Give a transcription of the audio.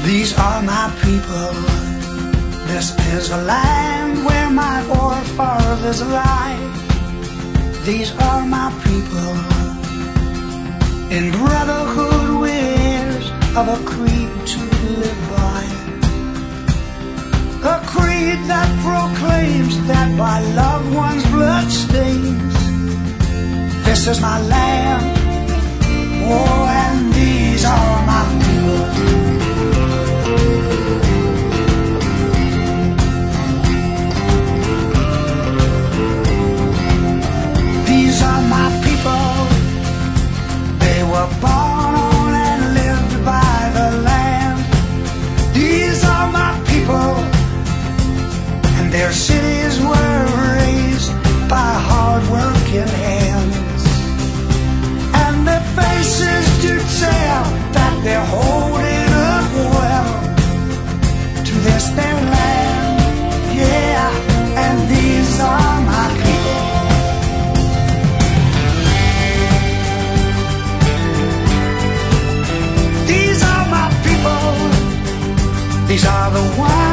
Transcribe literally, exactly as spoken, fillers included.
These are my people. This is the land where my forefathers lie. These are my people. In brotherhood wears of a creed to live by. A creed that proclaims that by loved ones' blood stains. This is my land. Oh, and these are my people. These are my people. They were born on and lived by the land. These are my people, and their cities were raised by hard-working hands. And their faces do tell that they're holding up well to this their land. Yeah, and these are my people. These are the ones